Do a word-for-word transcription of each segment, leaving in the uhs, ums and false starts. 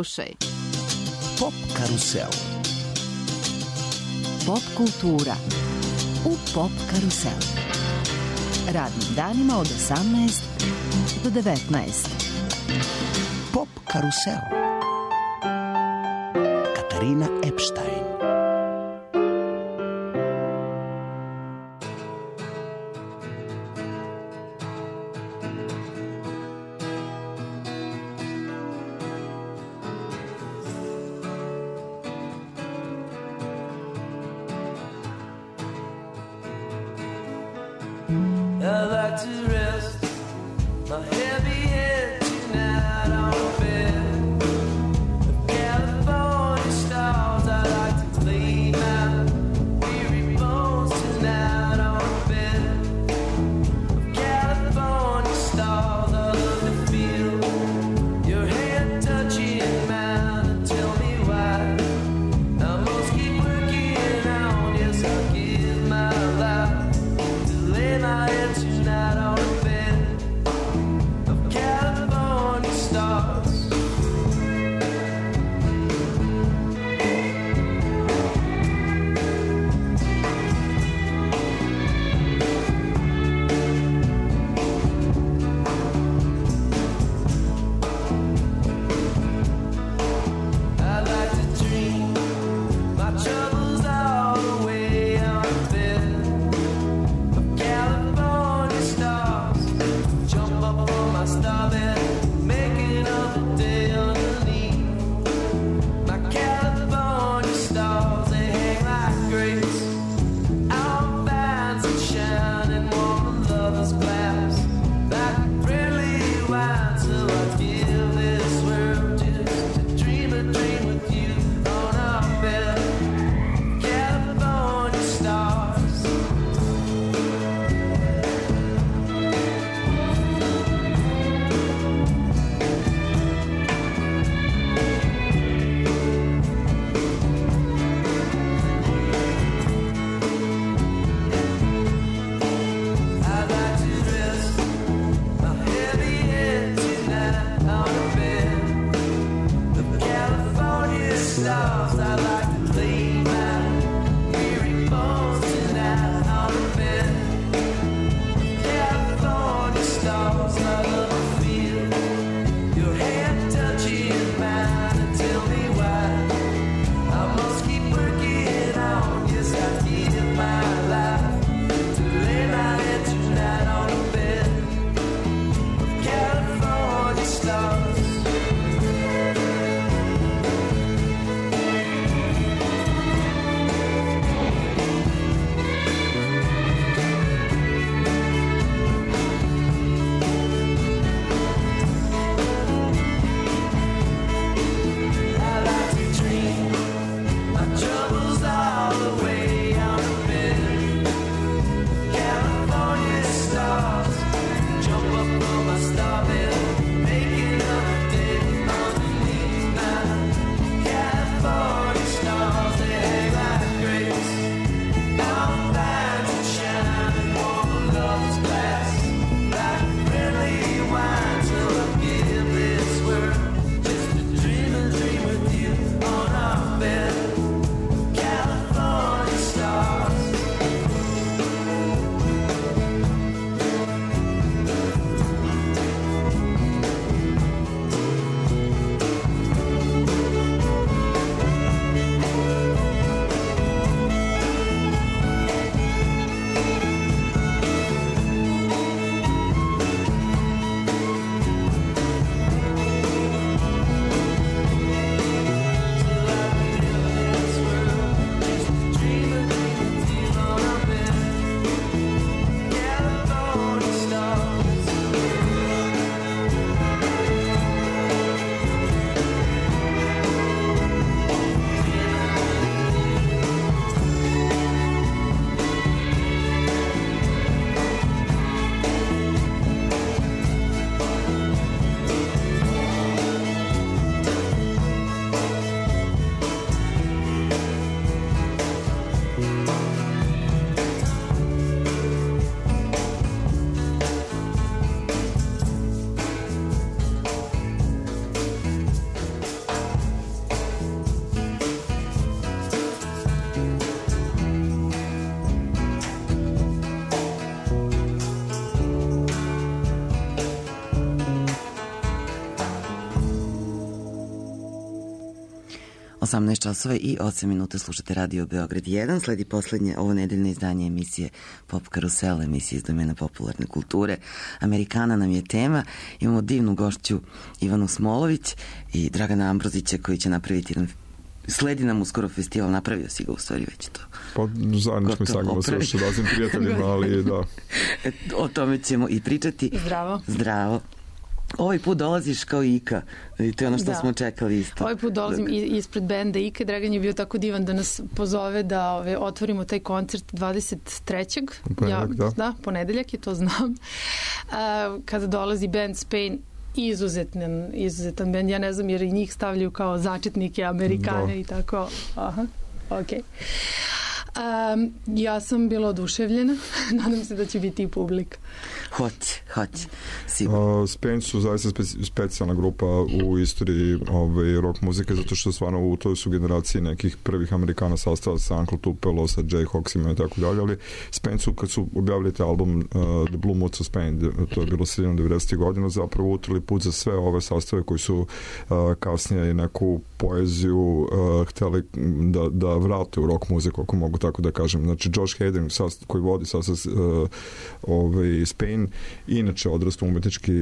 Slušaj. Pop karusel. Pop kultura u Pop karusel. Radnim danima od osamnaest do devetnaest. Pop karusel. Katarina Epstein. I like to rest my heavy head tonight on a bed of California stars. I like to clean my weary bones tonight on a bed of California stars. I love to feel your hand touching mine and tell me why I must keep working on. Yes, I give my life to lay my head tonight on a bed osamnaest časova i osam minuta slušate Radio Beograd jedan. Sledi poslednje ovo nedeljno izdanje emisije Pop Karusel, emisije iz domena popularne kulture. Amerikana nam je tema. Imamo divnu gošću Ivanu Smolović i Dragana Ambrozića koji će napraviti jedan, sledi nam uskoro festival, napravio si ga u stvari već to. Pa zajedno smo sagamo sa još raznim prijateljima, ali da. O tome ćemo i pričati. Zdravo. Zdravo. Ovaj put dolaziš kao Ika i to je ono što da. smo čekali isto. Ovaj put dolazim ispred benda Ika. Dragan je bio tako divan da nas pozove da ove, otvorimo taj koncert dvadeset trećeg Ponedeljak, ja, da. da. Ponedeljak je, to znam. A, kada dolazi band Spain, izuzetan, izuzetan band. Ja ne znam jer i njih stavljaju kao začetnike Amerikane da. I tako. Aha, okej. Okay. Um, ja sam bila oduševljena. Nadam se da će biti i publika. Hoće, hoće. Sigurno. Uh, Spain su zaista speci, specijalna grupa u istoriji ovaj, rock muzike, zato što stvarno u toj su generaciji nekih prvih Amerikana sastava sa Uncle Tupelo, sa Jayhawksima i tako dalje, ali Spain su, kad su objavili taj album uh, The Blue Moods of Spain, to je bilo sredinom devedesetih godina, zapravo utrli put za sve ove sastave koji su uh, kasnije i neku poeziju uh, hteli da, da vrate u rock muziku, ako mogu tako da kažem. Znači, Josh Hayden, sast, koji vodi sastav uh, ovaj, Spain, inače odrastao umetnički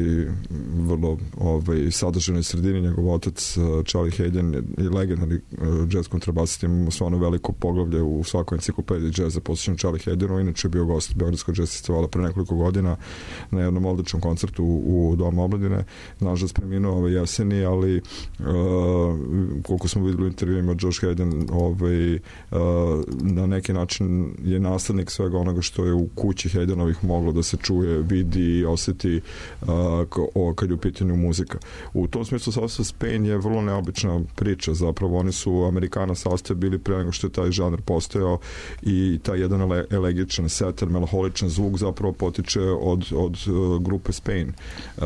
vrlo ovaj, sadržanoj sredini. Njegov otac uh, Charlie Hayden je legendarni uh, jazz kontrabasist, imamo stvarno veliko poglavlje u svakoj enciklopediji džeza posvećenom Charlie Haydenu, inače je bio gost Beogradskog jazz festivala pre nekoliko godina na jednom odličnom koncertu u, u Domu omladine. Nažalost preminuo ove jeseni, ali uh, koliko smo videli u intervjuima, Josh Hayden ovaj, uh, na neki način je naslednik svega onoga što je u kući Haydenovih moglo da se čuje, vidi i osjeti uh, o, kad je u pitanju muzika. U tom smislu sastav Spain je vrlo neobična priča, zapravo oni su Amerikana sastav bili pre nego što je taj žanr postojao i taj jedan ele, elegičan, setar, melanholičan zvuk zapravo potiče od, od uh, grupe Spain uh,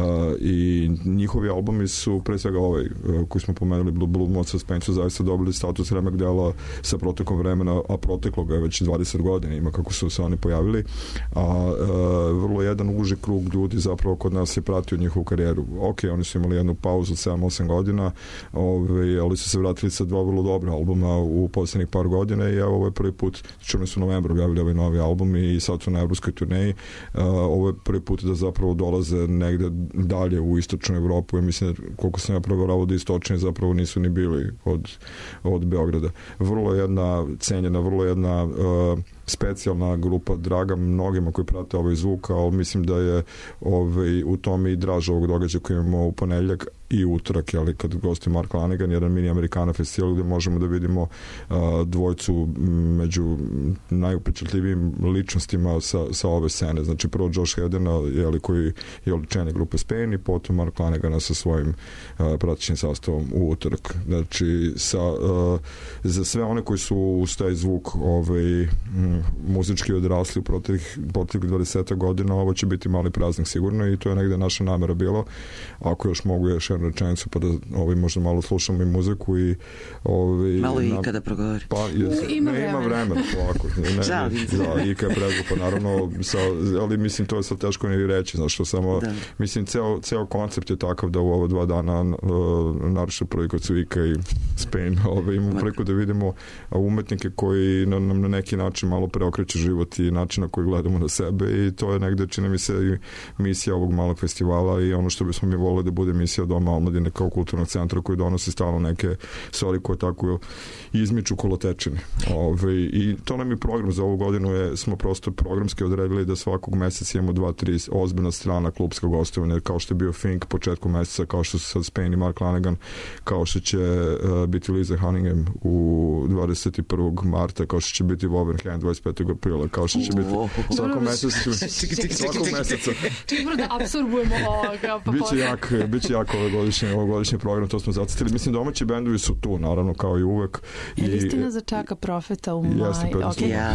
i njihovi albumi su pre svega ovaj uh, koji smo pomenuli Blue, Blue Moods of Spain su zaista dobili status remek dela sa protekom vremena, a proteklo ga je već dvadeset godina ima kako su se oni pojavili, a uh, vrlo jedan uži krug ljudi zapravo kod nas je pratio njihovu karijeru. Ok, oni su imali jednu pauzu od sedam osam godina, ovaj, ali su se vratili sa dva vrlo dobra albuma u posljednjih par godina i evo ovo je prvi put, znači oni su u novembru objavili ovaj novi album i sad su na evropskoj turneji. Uh, ovo je prvi put da zapravo dolaze negde dalje u istočnu Evropu i mislim da koliko sam ja proverao da istočni zapravo nisu ni bili od, od Beograda. Vrlo jedna cenjena, vrlo jedna uh, specijalna grupa, draga mnogima koji prate ovaj zvuk, ali mislim da je ovaj, u tome i draž ovog događaja koji imamo u ponedeljak i utorak, ali kad gosti Mark Lanegan, jedan mini Amerikana festival gde možemo da vidimo uh, dvojcu među najupečatljivijim ličnostima sa, sa ove scene. Znači prvo Josh Hayden, jeli, koji je oličenje grupe Spain i potom Mark Lanegana sa svojim uh, pratećim sastavom u utorak. Znači sa, uh, za sve one koji su uz taj zvuk ovaj, m, muzički odrasli u proteklih dvadeset godina, ovo će biti mali praznik sigurno i to je negde naša namera bilo. Ako još mogu još jednu rečenicu pa da ovaj, možda malo slušamo i muziku i ovaj, malo i kada progovori. Pa, jes, ima ne, ima vremena polako. Ne, ne, da, i kad prezgupa, naravno, sa, ali mislim to je sad teško ne reći, znaš što samo, da. Mislim, ceo, ceo koncept je takav da u ova dva dana uh, naročito prvi kod su Ika i Spain, ovaj, imamo priliku da vidimo umetnike koji nam na, na neki način malo preokreću život i način na koji gledamo na sebe i to je negde, čini mi se, i misija ovog malog festivala i ono što bismo mi volili da bude misija Doma omladine kao kulturnog centra koji donosi stalno neke stvari koje tako izmiču kolotečine. Ove, i to nam je program za ovu godinu, je, smo prosto programski odredili da svakog meseca imamo dva, tri ozbiljna strana klubskog gostovanja, kao što je bio Fink početku meseca, kao što su sad Spain i Mark Lanegan, kao što će uh, biti Lisa Cunningham u dvadeset prvog marta, kao što će biti Wolverhampton dvadeset petog aprila, kao što će biti svakog meseca svakog meseca čekaj da apsorbujemo ovoga pa biće jak, biće jak ovogodišnji, ovogodišnji program, to smo zacitili. Mislim, domaći bendovi su tu, naravno, kao i uvek. Je li istina za Čaka Profeta u maj? Jeste, okay. Ja,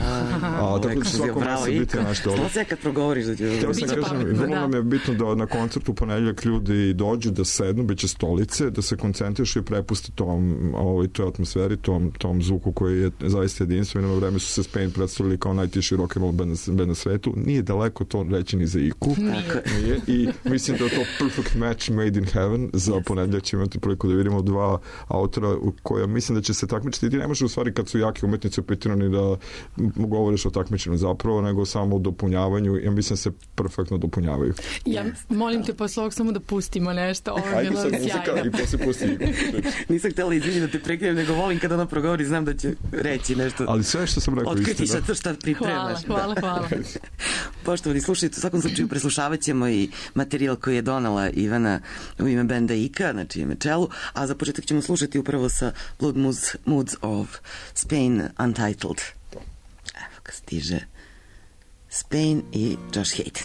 a tako će svako meseca biti nešto. Što se kad progovoriš da će... Htio sam kažem, vrlo nam je bitno da na koncertu ponedeljak ljudi dođu, da sednu, biće stolice, da se koncentrišu i prepuste tom, ovoj, toj atmosferi, tom, tom zvuku koji je zaista jedinstven. Na vreme su se Spain predstavili kao najtiši rock and roll band, band na svetu. Nije daleko to reći ni za Iku. Nije. I mislim da je to perfect match made in heaven. Za yes. ponedjeljak ćemo imati priliku da vidimo dva autora koja mislim da će se takmičiti. Ti ne možeš u stvari kad su jaki umetnici u pitanju ni da govoriš o takmičenju zapravo, nego samo o dopunjavanju. Ja mislim da se perfektno dopunjavaju. Ja molim te posle ovog samo da pustimo nešto. Ovo je bilo sjajno. I posle pusti Iku. Nisam htjela izviniti da te prekrijem, nego volim kada ona progovori, znam da će reći nešto. Ali sve što sam rekao istina. Otkriti šta, šta pripremaš. Hvala, hvala, hvala. Poštovani slušajte, u svakom slučaju preslušavat ćemo i materijal koji je donala Ivana u ime benda Ika, na čijem je čelu, a za početak ćemo slušati upravo sa Blood Moods, Moods of Spain Untitled. Evo ga stiže Spain i Josh Hayden.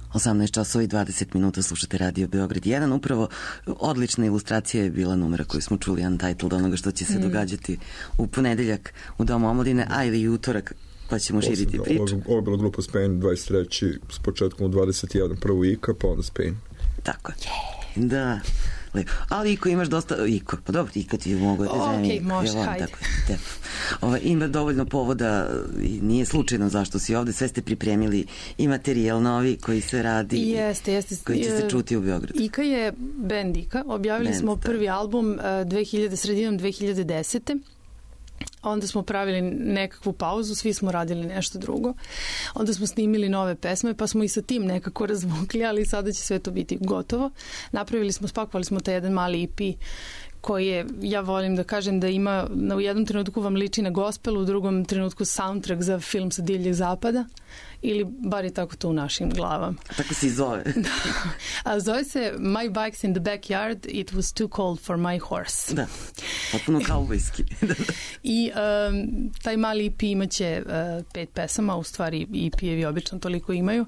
osamnaest časova i dvadeset minuta slušate Radio Beograd jedan. Upravo odlična ilustracija je bila numera koju smo čuli, Untitled, onoga što će se mm. događati u ponedeljak u Domu omladine, a ili utorak, pa ćemo širiti da, priču. Ovo je bila grupa Spain dvadeset treći s početkom u dvadeset jedan, prvo Ika, pa onda Spain. Tako je. Yeah. Da. Lepo. Ali Iko imaš dosta... Iko, pa dobro, Iko ti mogu da zovem. Ok, može, ja hajde. Tako, Ova, ima dovoljno povoda i nije slučajno zašto si ovde. Sve ste pripremili i materijal novi koji se radi. Jeste, jeste. Koji će se čuti u Beogradu. Ika je band Ika. Objavili band, smo prvi da. album uh, dve hiljade, sredinom dve hiljade desete. Onda smo pravili nekakvu pauzu, svi smo radili nešto drugo. Onda smo snimili nove pesme, pa smo i sa tim nekako razvukli, ali sada će sve to biti gotovo. Napravili smo, spakovali smo taj jedan mali E P koji je, ja volim da kažem da ima, u jednom trenutku vam liči na gospel, u drugom trenutku soundtrack za film sa divljeg zapada, ili bar je tako to u našim glavama. Tako se i zove. Da. A zove se My Bike's in the Backyard, It was too cold for my horse. Da, potpuno kaubojski. I um, taj mali E P imaće uh, pet pesama, u stvari E P-evi obično toliko imaju.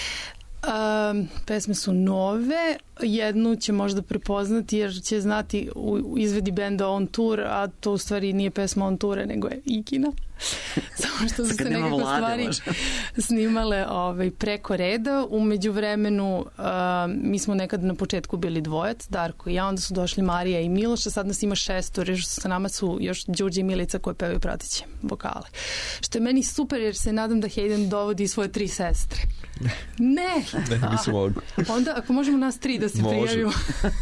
Um, pesme su nove, jednu će možda prepoznati jer će znati u izvedi benda On Tour, a to u stvari nije pesma On Toure, nego je Ikina. Samo što su se nekako vlade, stvari može. snimale ovaj, preko reda. U međuvremenu uh, mi smo nekad na početku bili dvojac, Darko i ja, onda su došli Marija i Miloš, a sad nas ima šestor, jer sa nama su još Đurđe i Milica koje pevaju prateće vokale. Što je meni super jer se nadam da Hayden dovodi svoje tri sestre. Ne! Ne, mislim mogu. Onda ako možemo nas tri da se Može. prijavimo.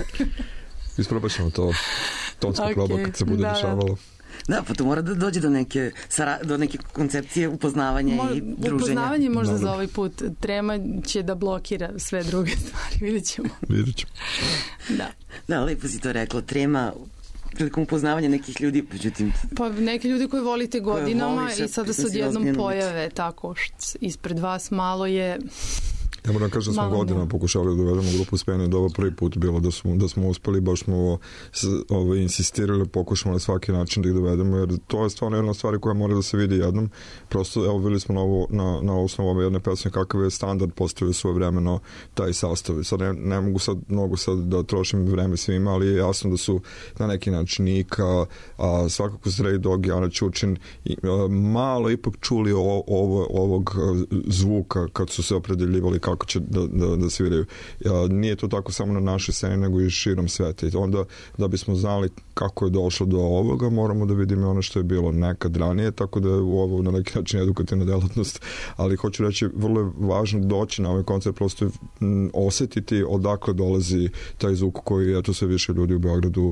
Isprobat ćemo to. Tonska okay, proba kad se bude da, dešavalo. Da, pa to mora da dođe do neke, do neke koncepcije upoznavanja Mo, i druženja. Upoznavanje možda Dobre. za ovaj put. Trema će da blokira sve druge stvari. Vidjet ćemo. Vidjet ćemo. Da. Da, lepo si to rekla. Trema prilikom upoznavanja nekih ljudi, međutim... Pa neki ljudi koje volite godinama voliš, i sada se odjednom pojave tako št, ispred vas malo je... Ja moram kažem da smo godina pokušali da dovedemo grupu Spain i da ovo prvi put bilo da smo, da smo uspeli, baš smo ovaj, insistirali, pokušamo na svaki način da ih dovedemo, jer to je stvarno jedna stvar koja mora da se vidi jednom. Prosto, evo, videli smo na, ovo, na, na osnovu ove jedne pesme kakav je standard postavio svoje vremeno taj sastav. Sad ne, ne mogu sad mnogo sad da trošim vreme svima, ali je jasno da su na neki način Ika, a svakako Stray Dog i Ana Ćučin i, a, malo ipak čuli o, ovo, ovog zvuka kad su se opredeljivali kako će da, da, da sviraju. Ja, nije to tako samo na našoj sceni, nego i širom sveta. I onda, da bismo znali kako je došlo do ovoga, moramo da vidimo ono što je bilo nekad ranije, tako da je ovo na neki način edukativna delatnost. Ali hoću reći, vrlo je važno doći na ovaj koncert, prosto m, osetiti odakle dolazi taj zvuk koji, eto, sve više ljudi u Beogradu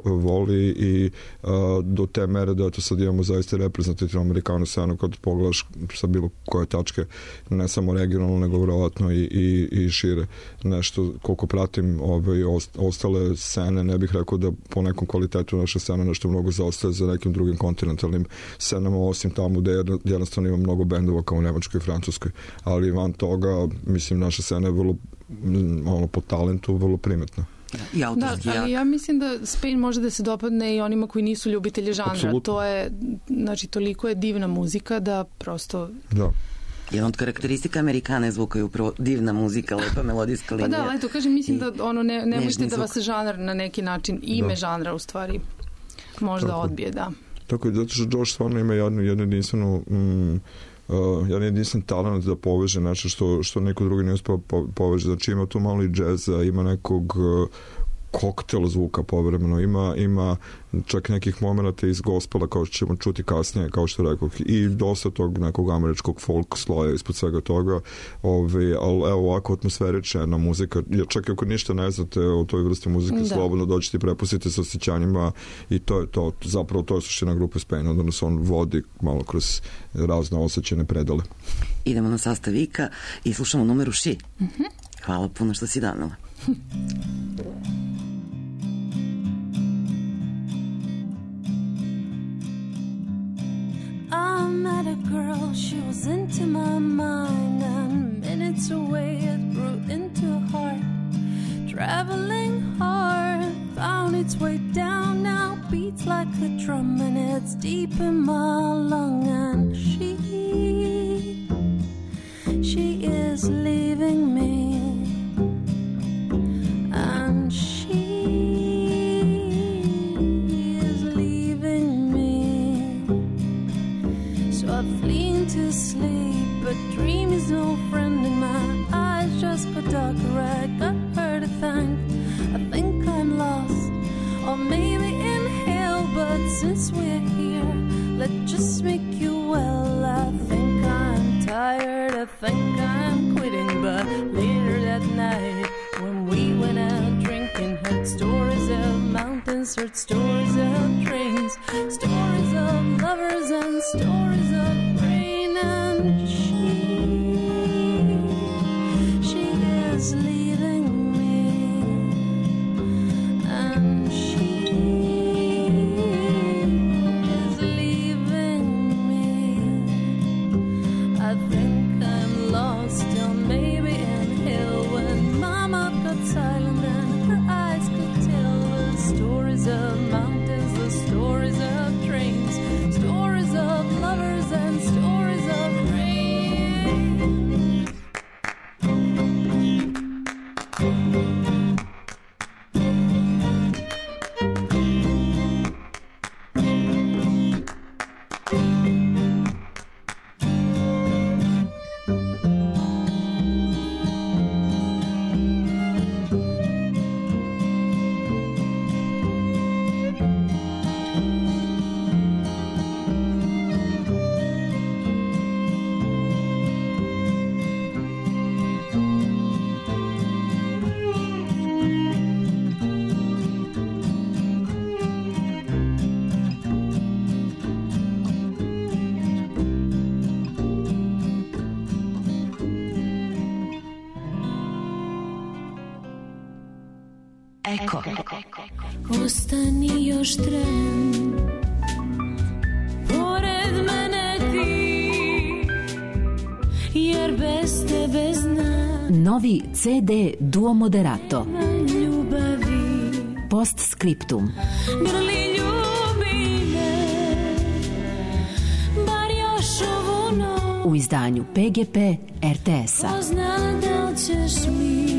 voli i a, do te mere da, eto, sad imamo zaista reprezentativnu amerikanu scenu kad pogledaš sa bilo koje tačke, ne samo regionalno, nego vjerovatno i, i, i šire. Nešto, koliko pratim ove ostale scene, ne bih rekao da po nekom kvalitetu naša scena nešto mnogo zaostaje za nekim drugim kontinentalnim scenama, osim tamo gde jednostavno ima mnogo bendova kao u Nemačkoj i Francuskoj. Ali van toga, mislim, naša scena je vrlo ono, po talentu vrlo primetna. Ja, da, ali ja mislim da Spain može da se dopadne i onima koji nisu ljubitelji žanra. Absolutno. To je, znači, toliko je divna muzika da prosto... Da. Jedna od karakteristika Amerikana je zvuka je upravo divna muzika, lepa melodijska linija. Pa da, ali to kažem, mislim da ono ne, ne možete da vas žanar na neki način, ime da. žanra u stvari možda tako odbije, da. Tako je, zato što Josh stvarno ima jednu, jednu jedinstvenu mm, uh, jedan jedinstven talent da poveže nešto što, što neko drugi ne uspio po, poveže. Znači ima tu malo i džeza, ima nekog uh, koktel zvuka povremeno, ima, ima čak nekih momenta iz gospela kao što ćemo čuti kasnije, kao što rekao, i dosta tog nekog američkog folk sloja ispod svega toga, Ove, ali evo ovako atmosferična muzika, jer čak ako ništa ne znate o toj vrsti muzike, da. slobodno dođete i prepustite sa osjećanjima i to je to, zapravo to je suština grupe Spain, da nas on vodi malo kroz razne osjećajne predale. Idemo na sastav Ika i slušamo numeru She. Mm-hmm. Hvala puno što si danula. I met a girl, she was into my mind, and minutes away it grew into a heart. Traveling hard, found its way down now, beats like a drum and it's deep in my lung. And she, she is leaving me. but darker I got her to thank. I think I'm lost, or maybe in hell, but since we're here, let's just make you well. I think I'm tired, I think I'm quitting, but later that night when we went out drinking, heard stories of mountains, heard stories of trains, stories of lovers and stories of rain, and she, she is leaving me, and she is leaving me. I think I'm lost, still maybe in hell, when Mama got silent and her eyes could tell the stories of mountains, the stories of trains, stories of lovers and stories of rain. Eko. Ostani još tren, pored mene ti, jer bez tebe znam Novi ce de Duo Moderato. ljubavi. Postscriptum. Grli ljubi me, bar još ovu noć. U izdanju pe ge pe er te esa. Ko zna da li ćeš mi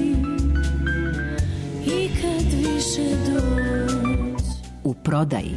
ikad više doć. U prodaji.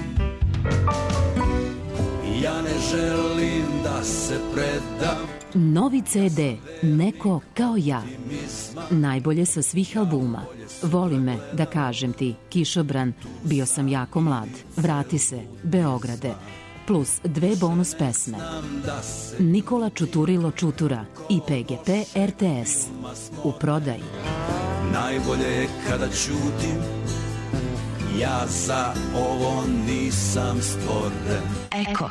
Ja ne želim da se predam. Novi ce de Neko kao ja. Najbolje sa svih albuma. Voli me, da kažem ti, Kišobran, bio sam jako mlad. Vrati se, Beograde. Plus dve bonus pesme. Nikola Čuturilo Čutura i pe ge pe er te es. U prodaji. Najbolje je kada ćutim. Ja za ovo nisam stvoren. Eko.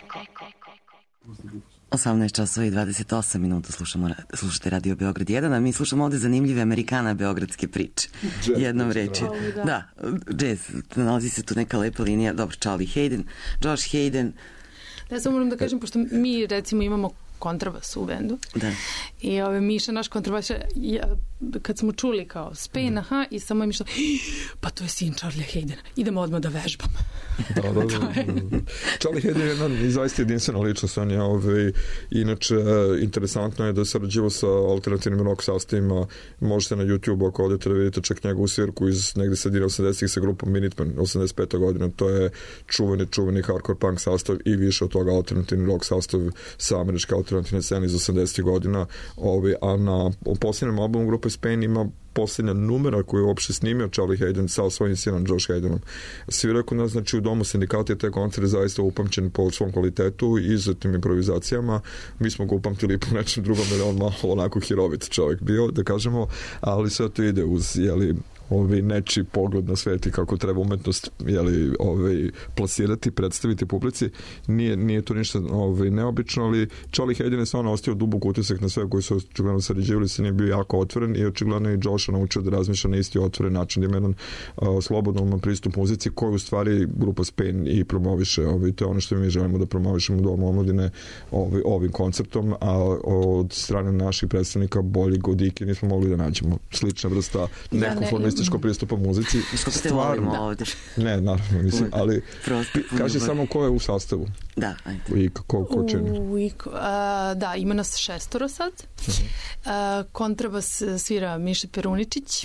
osamnaest časova i dvadeset osam minuta slušamo, slušate Radio Beograd jedan, a mi slušamo ovde zanimljive Amerikana beogradske priče. Jednom reči. Da, jazz, nalazi se tu neka lepa linija. Dobro, Charlie Hayden, Josh Hayden. Ja samo moram da kažem, pošto mi recimo imamo kontrabas u bendu. Da. I ove, Miša, naš kontrabas, ja, kad smo čuli kao Spain, aha, i samo je Miša, pa to je sin Charlie Haydena, idemo odmah da vežbam. Da, da, da. Charlie Hayden je jedna zaista jedinstvena ličnost. On je, ove, inače, interesantno je da se sarađivao sa alternativnim rock sastavima. Možete na YouTube, ako odete da vidite čak njegovu svirku iz negde sredine osamdesetih sa grupom Minutemen, osamdeset peta godina. To je čuveni, čuveni hardcore punk sastav i više od toga alternativni rock sastav sa američke alternativne scene iz osamdesetih godina. Ove, a na posljednjem albumu grupe Spain ima posljednja numera koju je uopšte snimio Charlie Hayden sa svojim sinom Josh Haydenom. Svira kod nas, znači, u Domu sindikata je taj koncert zaista upamćen po svom kvalitetu i izuzetnim improvizacijama. Mi smo ga upamtili po nečem drugom, jer on malo onako hirovit čovjek bio, da kažemo, ali sve to ide uz, jeli, ovaj nečiji pogled na svet i kako treba umetnost, jeli, ovaj, plasirati, predstaviti publici. Nije, nije to ništa ovaj, neobično, ali Charlie Hayden je stvarno ostio dubok utisak na sve koji su očigledno sarađivali, se nije bio jako otvoren i očigledno je Joša naučio da razmišlja na isti otvoren način, da ima jedan uh, slobodan pristup muzici koju u stvari grupa Spain i promoviše. Ovaj, to je ono što mi želimo da promovišemo u Domu omladine ovaj, ovim konceptom, a od strane naših predstavnika boljeg od Ike nismo mogli da nađemo. Slična vrsta nekonformističnog pristupa muzici. Stvarno. Ovde. Ne, naravno, mislim, ali kaži samo ko je u sastavu. Da, ajde. I ko, ko čini. U, i, a, da, ima nas šestoro sad. Uh-huh. A, kontrabas svira Miša Peruničić,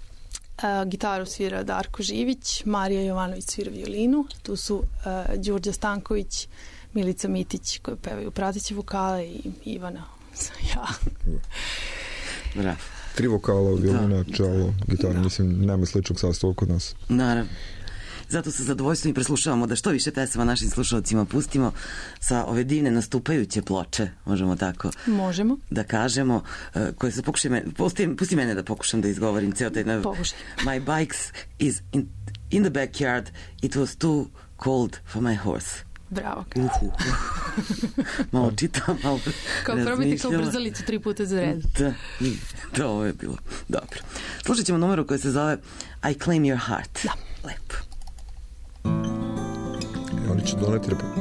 a, gitaru svira Darko Živić, Marija Jovanović svira violinu, tu su a, Đurđa Stanković, Milica Mitić koji pevaju prateće vokale i Ivana. Ja. Bravo. Tri vokala, violina, čelo, gitara, mislim, nema sličnog sastava kod nas. Naravno. Zato sa zadovoljstvom i preslušavamo da što više pesama našim slušalcima pustimo sa ove divne nastupajuće ploče, možemo tako Možemo. da kažemo, uh, koje se pokušaj, me, pusti, pusti mene da pokušam da izgovorim ceo taj... Pokušaj. My bike's is in, in the backyard, it was too cold for my horse. Bravo. Uhu. Malo čitam, malo Kao probajte kao brzalicu tri puta za red. Da, da, ovo je bilo dobro. Slušat ćemo numeru koja se zove I Claim Your Heart. Da. Lepo. I oni će doneti repu.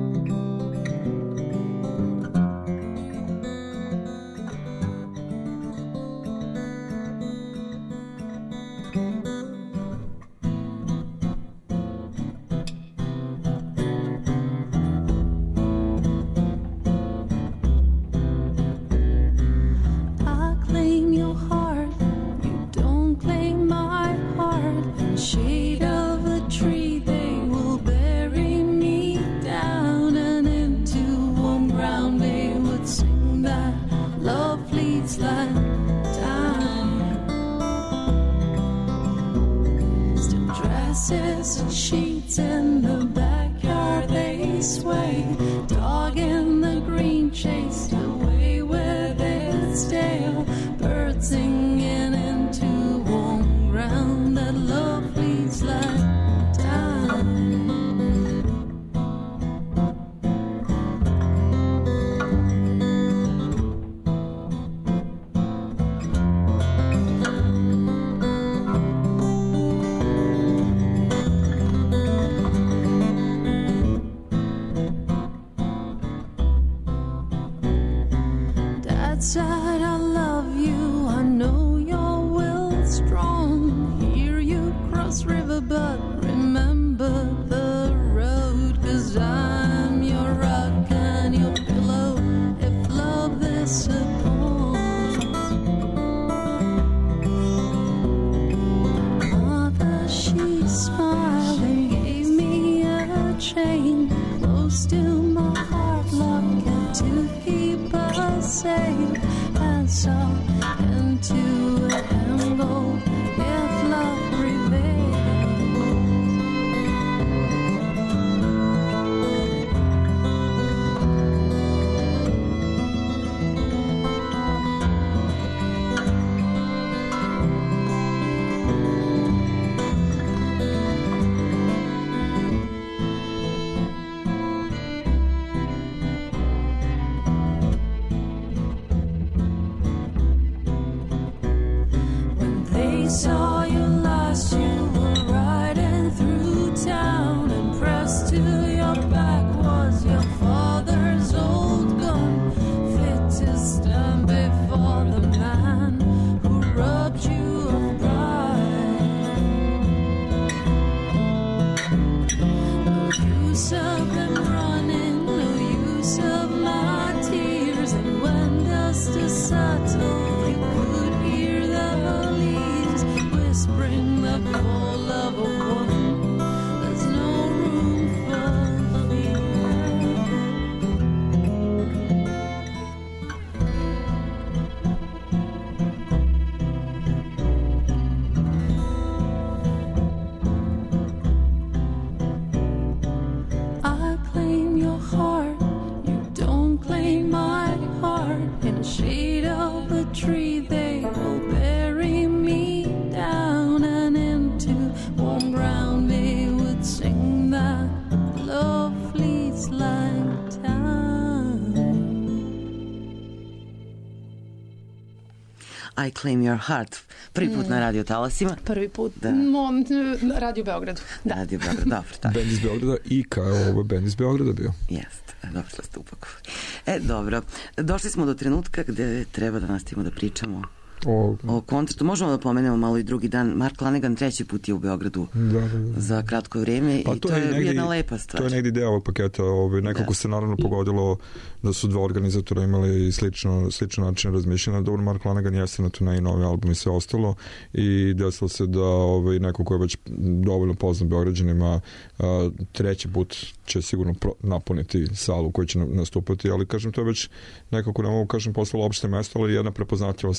I Claim Your Heart. Prvi put mm. na radio talasima. Prvi put. Da. Mom, na radio Beogradu. Da. Radio Beogradu, dobro. Tako. Band iz Beograda i kao ovo band iz Beograda bio. Jeste, dobro što ste upakovali. E, dobro. Došli smo do trenutka gde treba da nastavimo da pričamo o, o koncertu. Možemo da pomenemo malo i drugi dan. Mark Lanegan treći put je u Beogradu da, da, da. za kratko vreme pa i to, to je negdje, jedna lepa stvar. To je negdje deo ovog paketa. Ovaj, nekako da. se naravno pogodilo da su dva organizatora imali slično, slično način razmišljanja. Dobro, Mark Lanegan jeste na turneji, novi album i sve ostalo i desilo se da ovaj, neko ko je već dovoljno poznat Beograđanima a, treći put će sigurno pro, napuniti salu koju će nastupati, ali kažem, to je već nekako, ne mogu kažem, postalo opšte mesto, ali jedna prepoznatljiva stvar.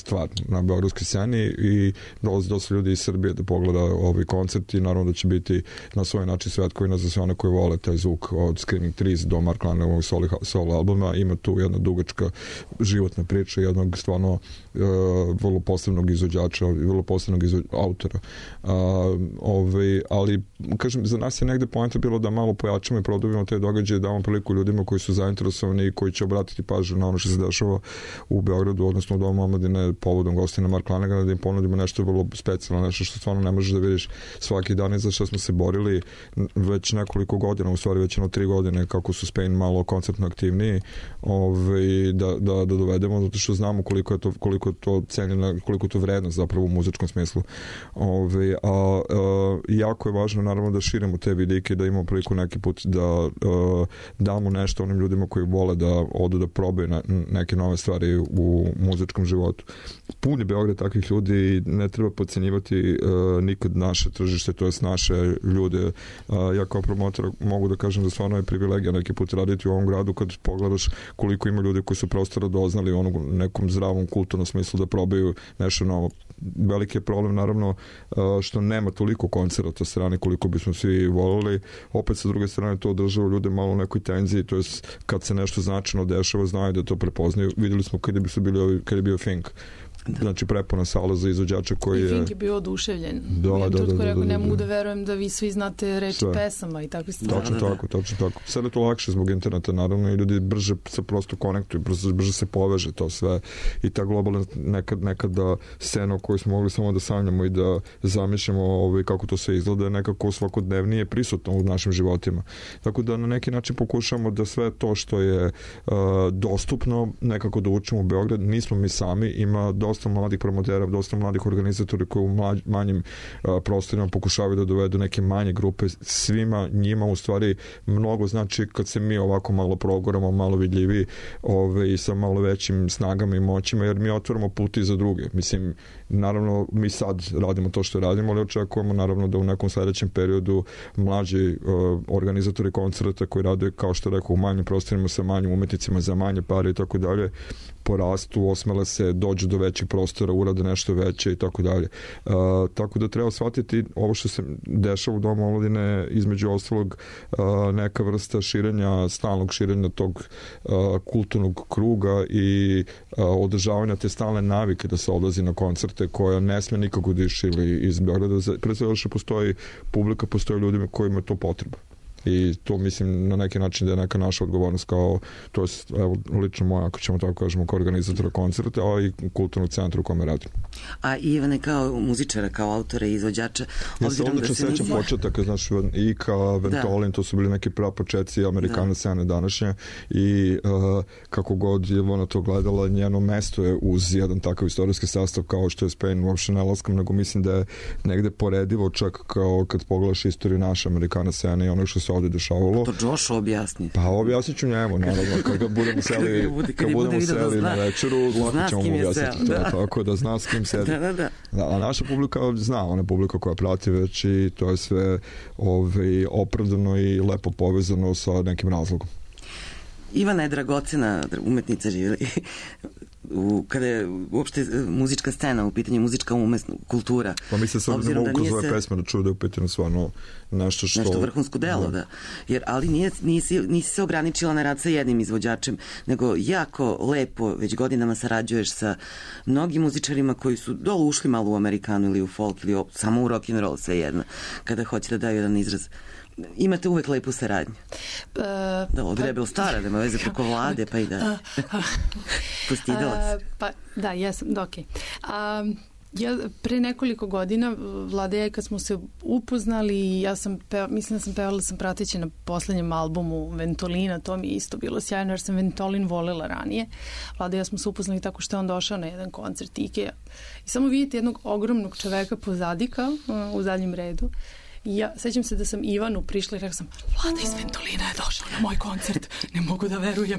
na beogradskoj sceni i dolazi dosta ljudi iz Srbije da pogleda ovaj koncert i naravno da će biti na svoj način svetkovina za sve one koji vole taj zvuk od Screaming Trees do Mark Lanerovog solo, solo albuma. Ima tu jedna dugačka životna priča jednog stvarno uh, vrlo posebnog izvođača i vrlo posebnog izvo... autora. Uh, ovaj, ali, kažem, za nas je negde poenta bilo da malo pojačamo i produbimo te događaje, damo priliku ljudima koji su zainteresovani i koji će obratiti pažnju na ono što se dešava u Beogradu, odnosno u Domu omladine povodom gostina Mark Lanegana, da im ponudimo nešto vrlo specijalno, nešto što stvarno ne možeš da vidiš svaki dan i za što smo se borili već nekoliko godina, u stvari već jedno tri godine kako su Spain malo koncertno aktivniji, ovaj, da, da, da dovedemo, zato što znamo koliko je to, koliko je to cenjena, koliko je to vrednost zapravo u muzičkom smislu. Ovaj, a, a jako je važno naravno da širimo te vidike, da imamo priliku neki put da a, damo nešto onim ljudima koji vole da odu da probaju na, neke nove stvari u muzičkom životu. Pun je Beograd takvih ljudi i ne treba podcenjivati uh, nikad naše tržište, to jest naše ljude. Uh, ja kao promotor mogu da kažem da stvarno je privilegija neki put raditi u ovom gradu kad pogledaš koliko ima ljudi koji su prosto radoznali u onom nekom zdravom kulturnom smislu da probaju nešto novo. Veliki je problem naravno uh, što nema toliko koncerata od strane koliko bismo svi volili. Opet sa druge strane to održava ljude malo u nekoj tenziji, to jest kad se nešto značajno dešava znaju da to prepoznaju. Videli smo kada bi su bili, kada je bio Fink. Da. Znači prepuna sala za izvođača koji je... I Fink je bio oduševljen. Da, da, da, da, da, rekao, da, ne mogu da. da verujem da vi svi znate reči sve. Pesama i takve stvari. Točno da, da. tako, točno tako. Sad je to lakše zbog interneta, naravno, i ljudi brže se prosto konektuju, brže, brže se poveže to sve. I ta globalna nekad, nekada scena o kojoj smo mogli samo da sanjamo i da zamišljamo ovaj, kako to sve izgleda, nekako svakodnevnije prisutno u našim životima. Tako da na neki način pokušamo da sve to što je uh, dostupno nekako da učimo u Beograd. Nismo mi sami, ima dosta mladih promotera, dosta mladih organizatora koji u mlađ, manjim a, prostorima pokušavaju da dovedu neke manje grupe. Svima njima u stvari mnogo znači kad se mi ovako malo progoramo, malo vidljivi ove, i sa malo većim snagama i moćima, jer mi otvoramo puti za druge. Mislim, naravno mi sad radimo to što radimo, ali očekujemo naravno da u nekom sledećem periodu mlađi uh, organizatori koncerta koji rade, kao što rekao, u manjim prostorima sa manjim umetnicima za manje pare i tako dalje, porastu, osmele se, dođu do većih prostora, urade nešto veće i tako dalje. Uh, tako da treba shvatiti ovo što se dešava u Domu omladine, između ostalog uh, neka vrsta širenja, stalnog širenja tog uh, kulturnog kruga i uh, održavanja te stalne navike da se odlazi na koncerte koja ne sme nikako da išili iz Beograda. Pre svega što postoji publika, postoji ljudima kojima je to potreba. I to mislim na neki način da je neka naša odgovornost kao, to je evo, lično moja, ako ćemo tako kažemo, kao organizatora koncerta, a i kulturnog centra u kome radim. A Ivane kao muzičara, kao autora i izvođača, ja se odlično da sećam nisi... početaka, znaš, Ika, Ventolin, da. To su bili neki prapočetci amerikane da. Scene današnje i uh, kako god je ona to gledala, njeno mesto je uz jedan takav istorijski sastav kao što je Spain, uopšte ne laskam, nego mislim da je negde poredivo čak kao kad pogledaš istoriju naše amerikane scene i ono što se ovde dešavalo. To Josh objasni. Pa objasnit ću njemu, naravno, kad ga budemo seli, kad budemo seli na večeru, lako ćemo mu objasniti to, da. Tako da zna s kim sedi. Da, da, da. Da, a naša publika zna, ona publika koja prati već i to je sve ovaj, opravdano i lepo povezano sa nekim razlogom. Ivana je dragocena umetnica živjeli. U, kada je uopšte muzička scena u pitanju, muzička umesna kultura. Pa mi se sad ne mogu kroz ove se... pesme da čuju da je u pitanju stvarno nešto što... Nešto vrhunsko delo, da. Jer, ali nije, nisi, nisi se ograničila na rad sa jednim izvođačem, nego jako lepo već godinama sarađuješ sa mnogim muzičarima koji su dolo ušli malo u Amerikanu ili u folk ili o, samo u rock and roll, sve jedno, kada hoće da daju jedan izraz. Imate uvek lepu saradnju. Uh, da, od pa, Rebel Stara, da ima veze preko Vlade, pa i da postidala se. Pa, da, jesam, da, okej. Okay. Um, ja, pre nekoliko godina, Vlada i kad smo se upoznali, ja sam, peva, mislim da sam pevala, sam prateći na poslednjem albumu Ventolina, to mi je isto bilo sjajno, jer sam Ventolin volela ranije. Vlada i ja smo se upoznali tako što je on došao na jedan koncert Ike. I samo vidite jednog ogromnog čoveka pozadika u zadnjem redu. Ja, sećam se da sam Ivanu prišla i rekla sam, Vlada iz Ventolina je došao na moj koncert, ne mogu da verujem.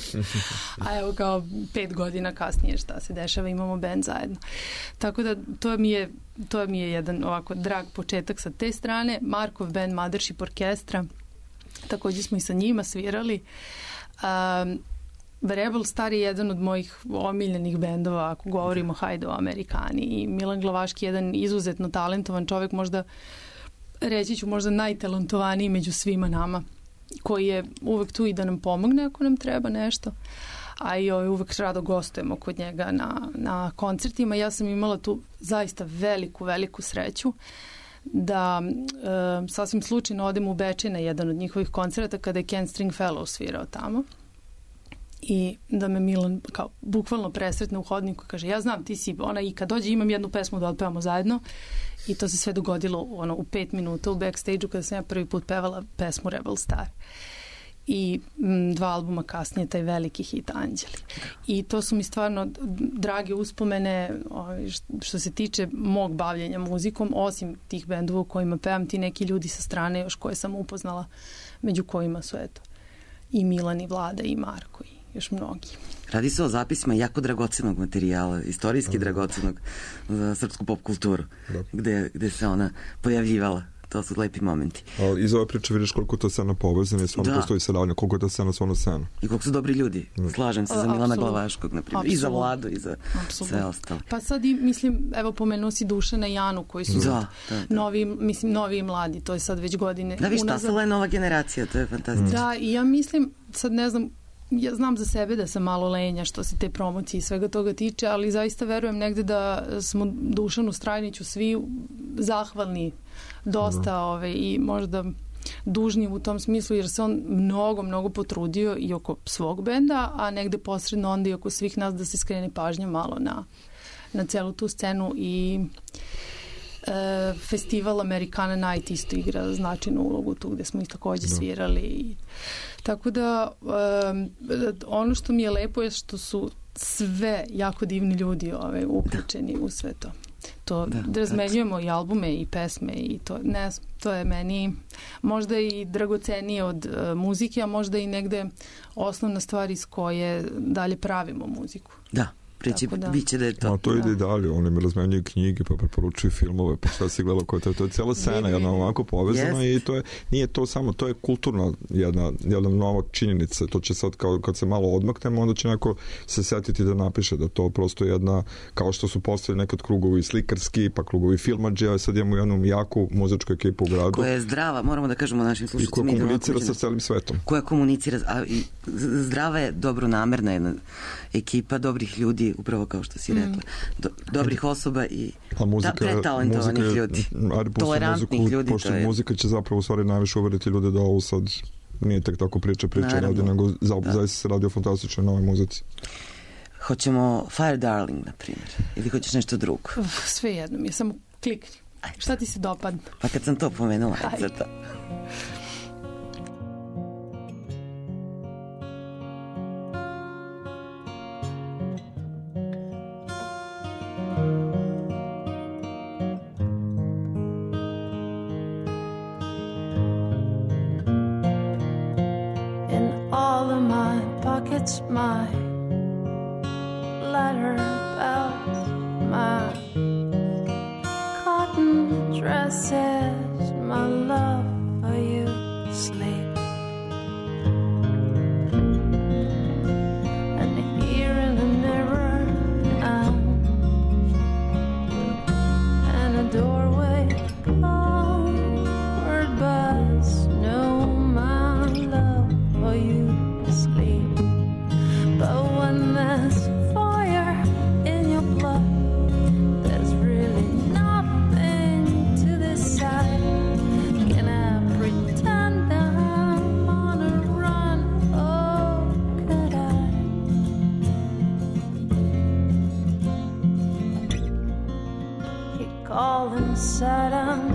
A evo kao pet godina kasnije šta se dešava, imamo band zajedno. Tako da to mi je, to mi je jedan ovako drag početak sa te strane. Markov band Mothership Orkestra, takođe smo i sa njima svirali. Um, Rebel Star je jedan od mojih omiljenih bendova ako govorimo hajde o Amerikani i Milan Glavaški je jedan izuzetno talentovan čovek, možda reći ću možda najtalentovaniji među svima nama, koji je uvek tu i da nam pomogne ako nam treba nešto, a i ovaj, uvek rado gostujemo kod njega na, na koncertima. Ja sam imala tu zaista veliku, veliku sreću da e, sasvim slučajno odem u Bečej na jedan od njihovih koncerata kada je Ken Stringfellow svirao tamo i da me Milan kao bukvalno presretne u hodniku i kaže ja znam ti si ona i kad dođe imam jednu pesmu da otpevamo zajedno i to se sve dogodilo ono, u pet minuta u backstage-u kada sam ja prvi put pevala pesmu Rebel Star. I m, dva albuma kasnije taj veliki hit Anđeli. I to su mi stvarno drage uspomene što se tiče mog bavljenja muzikom, osim tih bendova u kojima pevam, ti neki ljudi sa strane još koje sam upoznala, među kojima su eto i Milan i Vlada i Marko i još mnogi. Radi se o zapisima jako dragocenog materijala, istorijski da. dragocenog za srpsku pop kulturu, da. gde, gde se ona pojavljivala. To su lepi momenti. Ali iz ove priče vidiš koliko to scena povezana i stvarno postoji saradnja, koliko je ta scena stvarno scena. I koliko su dobri ljudi. Slažem se za Milana Absolut. Glavaškog, na primjer. I za Vladu, i za Absolut. Sve ostalo. Pa sad i, mislim, evo pomenuo si Dušana i Janu, koji su da, da, da. novi, mislim, novi i mladi, to je sad već godine. Da, viš, stasala je nova generacija, to je fantastično. Da, i ja mislim, sad ne znam, ja znam za sebe da sam malo lenja što se te promocije i svega toga tiče, ali zaista verujem negde da smo Dušanu Strajniću svi zahvalni dosta ove, i možda dužni u tom smislu jer se on mnogo, mnogo potrudio i oko svog benda, a negde posredno onda i oko svih nas da se skrene pažnja malo na, na celu tu scenu i e, festival Americana Night isto igra značajnu ulogu tu gde smo i takođe da. svirali i, tako da e, ono što mi je lepo je što su sve jako divni ljudi ove, uključeni da. u sve to. To da, da razmenjujemo i albume i pesme i to, ne znam, to je meni možda i dragocenije od uh, muzike, a možda i negde osnovna stvar iz koje dalje pravimo muziku. Da. Preći, da. biće da je to. A to ide i dalje, oni mi razmenjuju knjige, pa preporučuju filmove, pa šta si gledao koje to je, to je cijela scena, jedna ovako povezana yes. i to je, nije to samo, to je kulturna jedna, jedna nova činjenica, to će sad kao, kad se malo odmaknemo, onda će neko se setiti da napiše da to prosto jedna, kao što su postavili nekad krugovi slikarski, pa krugovi filmadžija, sad imamo jednu jaku muzičku ekipu u gradu. Koja je zdrava, moramo da kažemo našim slušacima. I koja komunicira sa celim svetom. Koja komunicira, a i zdrava je dobronamerna jedna ekipa dobrih ljudi, upravo kao što si rekla, do, dobrih osoba i muzika, ta, pretalentovanih muzika, ljudi, ajde, tolerantnih muziku, ljudi. Pošto muzika će zapravo u stvari najviše uveriti ljude da ovo sad nije tek tako priča, priča Naravno. radi, nego za, da. zaista se radi o fantastičnoj novoj muzici. Hoćemo Fire Darling, na primjer, ili hoćeš nešto drugo? Uf, sve jedno mi je, samo klikni. Ajde. Šta ti se dopadne? Pa kad sam to pomenula, ajde za to. It's my letter belts, my cotton dresses, my love for you sleeps. And here in the mirror now, and a doorway covered by snow, my love for you sleeps. But when there's fire in your blood, there's really nothing to decide. Can I pretend I'm on a run? Oh, could I? You call and said I'm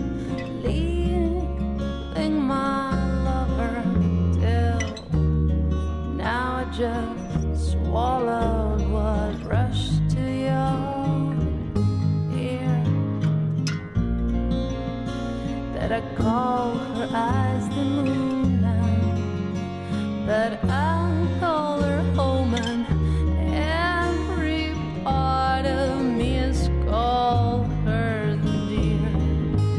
leaving my lover till now I just swallowed what rushed to your ear. That I call her eyes the moon now, that I call her home, and every part of me is called her dear.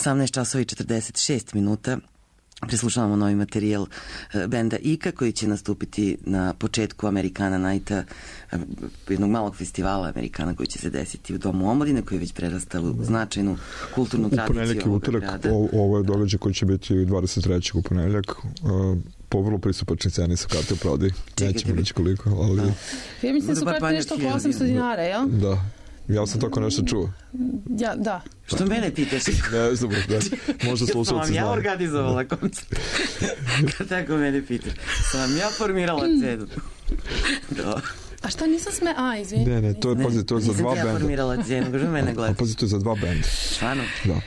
osamnaest časova i četrdeset šest minuta. Preslušavamo novi materijal benda Ika koji će nastupiti na početku Americana Nighta, jednog malog festivala Americana koji će se desiti u Domu omladine, koji je već prerastao u značajnu kulturnu tradiciju. U ponedjeljak i utorak, ovo je događaj koji će biti dvadeset trećeg u ponedjeljak. Po vrlo pristupačni ceni sa karte u prodaji. Nećemo reći koliko, ali... Ja mislim da su karte nešto oko osamsto dinara, jel? Da. Ja sam tako nešto čuo. Ja, da. Što mene pitaš? Ne znam, da. Možda slušalci znaju. Sam ja organizovala koncert. Kad tako mene pitaš. Sam ja formirala cenu. Da. A šta nisam sme... A, izvini. Ne, ne, to je, pazi, to je za dva benda. Nisam ja formirala cenu, kažu mene gleda. A pazi, to je za dva benda. Stvarno? Da.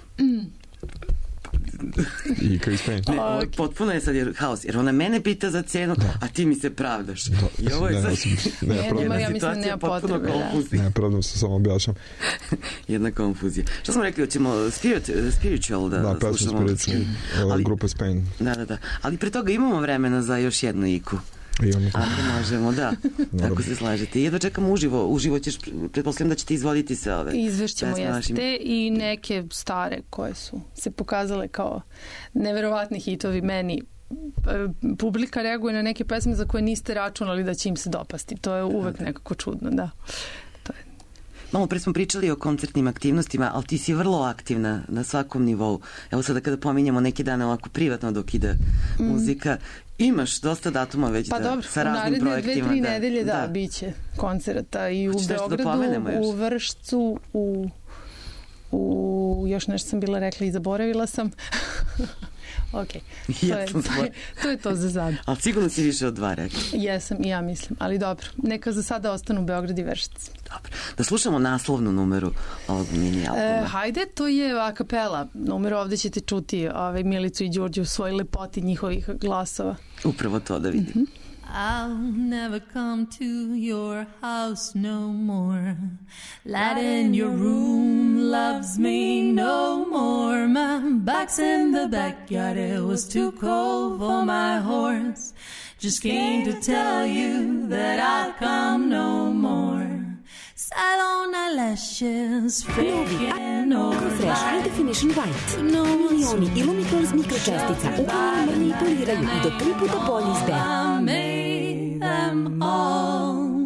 I kao Spain. Ne, okay. Potpuno je sad jer, haos, jer ona mene pita za cenu, da. A ti mi se pravdaš. Da. I ovo je sad... Ne, ne, ne, ne, ja mislim nema potrebe. Da. Ne, pravdam se, samo objašam. Jedna konfuzija. Što smo rekli, hoćemo spirit, spiritual da, da slušamo? Da, spiritual, ali, grupa Spain. Da, da, da. Ali pre toga imamo vremena za još jednu iku. Imamo. Ako možemo, da. Tako se slažete. Jedva čekam uživo. Uživo ćeš, pretpostavljam da ćete izvoditi sve ove. Izvešćemo jeste i neke stare koje su se pokazale kao neverovatni hitovi meni. Publika reaguje na neke pesme za koje niste računali da će im se dopasti. To je uvek nekako čudno, da. To je. Malo pre smo pričali o koncertnim aktivnostima, ali ti si vrlo aktivna na svakom nivou. Evo sada kada pominjemo neke dane ovako privatno dok ide mm. muzika, imaš dosta datuma već pa da, dobro, sa raznim projektima. Pa dobro, u naredne dve, tri da, nedelje da, da, bit će koncerta i u Beogradu, da u Vršcu, u, u još nešto sam bila rekla i zaboravila sam. Ok, to, ja je, to, je, to je to za sad. Ali sigurno si više od dva rekla. Jesam i ja mislim, ali dobro. Neka za sada ostanu Beograd i Vršac. Dobro. Da slušamo naslovnu numeru ovog mini albuma. E, hajde, to je a kapela. Numer ovde ćete čuti ovaj, Milicu i Đurđu u svoj lepoti njihovih glasova. Upravo to da vidim. Mm-hmm. I'll never come to your house no more. Light in your room loves me no more. My back's in the backyard, it was too cold for my horse. Just came to tell you that I'll come no more. Salon eyelashes, faking Fresh High Definition White. Milioni Illumitrons mikročestica ukoliko manipuliraju do tri puta bolji izbeg. Them all.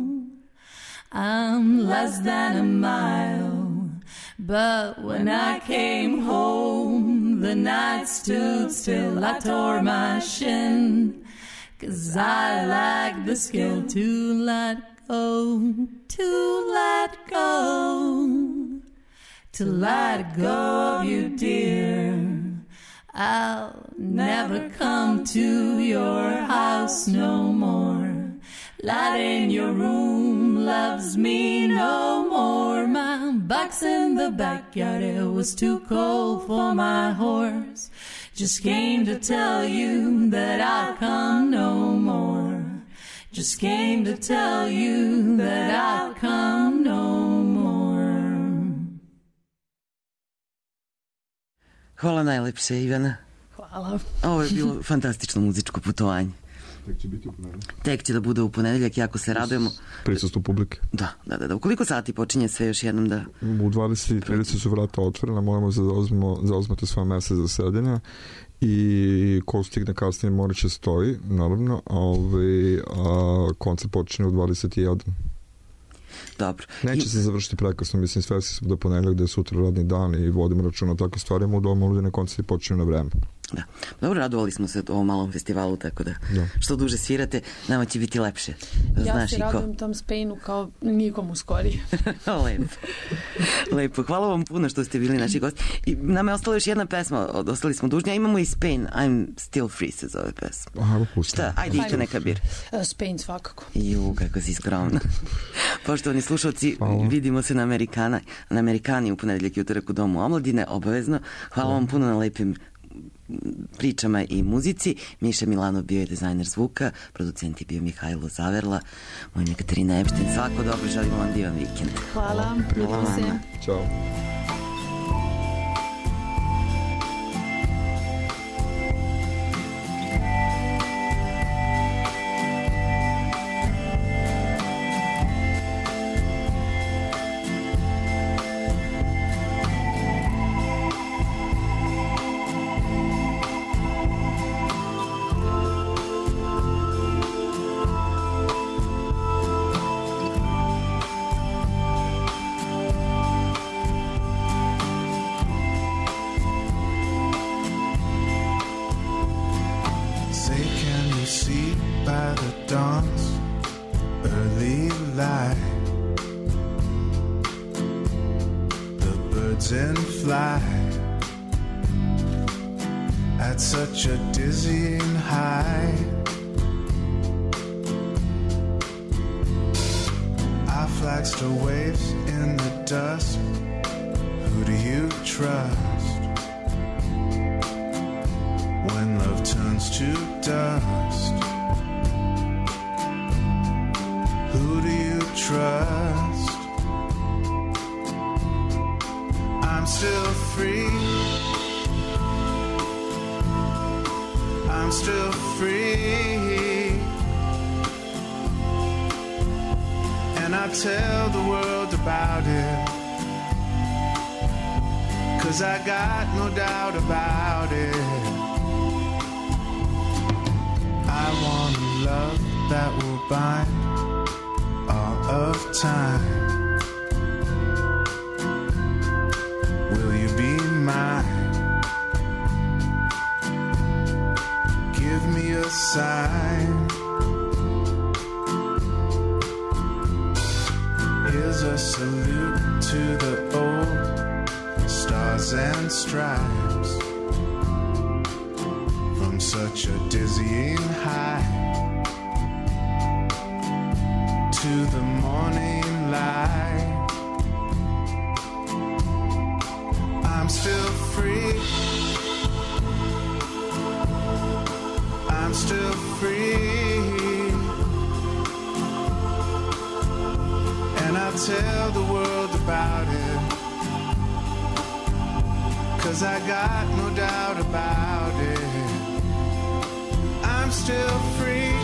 I'm less than a mile, but when I came home, the night stood still. I tore my shin, 'cause I lack the skill to let go, to let go, to let go of you, dear. I'll never come to your house no more. Light in your room loves me no more. My back's in the backyard, it was too cold for my horse. Just came to tell you that I'll come no more. Just came to tell you that I'll come no more. Hvala najlepše, Ivana. Hvala. Ovo je bilo fantastično muzičko putovanje. Tek će biti u ponedeljak. Tek će da bude u ponedeljak, jako se radujemo. Prisustvo publike. Da, da, da, da. U koliko sati počinje sve još jednom da... U dvadeset i trideset su vrata otvorena, moramo da zauzmemo, zauzmete svoje mese za sedenja i ko stigne kasnije morat će stoji, naravno, a, ovaj, a koncert počinje u dvadeset i jedan. Dobro. Neće I... se završiti prekasno, mislim, svesni smo da ponedeljak da je sutra radni dan i vodimo računa o takvim stvarima, u domu omladine koncerti počinju na vreme. Da. Dobro, radovali smo se ovom malom festivalu, tako da, da. Što duže svirate, nama će biti lepše. Ja Znaš se radujem tom Spainu kao nikom u skori. Lepo. Lepo. Hvala vam puno što ste bili naši gosti. I nama je ostala još jedna pesma, ostali smo dužni, a imamo i Spain, I'm Still Free se zove pesma. Aha, pusti. Šta? Ajde, Ika neka bir. Uh, Spain svakako. Ju, kako si skromna. Poštovani slušalci, hvala. Vidimo se na Amerikana, na Amerikani u ponedeljak i utorak u Domu omladine, obavezno. Hvala vam puno na lepim pričama i muzici. Miša Milanov bio je dizajner zvuka, producent je bio Mihajlo Zaverla, moj ime je Katarina Epštajn. Svako dobro, želimo vam divan vikend. Hvala. Hvala vama. Ćao. Say, can you see by the dawn's early light the birds in flight at such a dizzying height? Our flag still waves in the dust. Who do you trust when love turns to dust? Who do you trust? I'm still free. I'm still free. And I tell the world about it, 'cause I got no doubt about it. I want a love that will bind all of time. Will you be mine? Give me a sign. Here's a salute to the old stars and stripes from such a dizzying height to the morning light. I'm still free. I'm still free. And I'll tell the world about it, 'cause I got no doubt about it. I'm still free.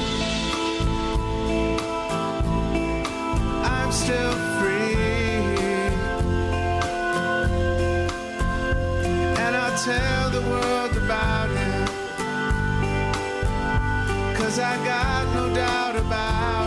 I'm still free. And I'll tell the world about it, 'cause I got no doubt about it.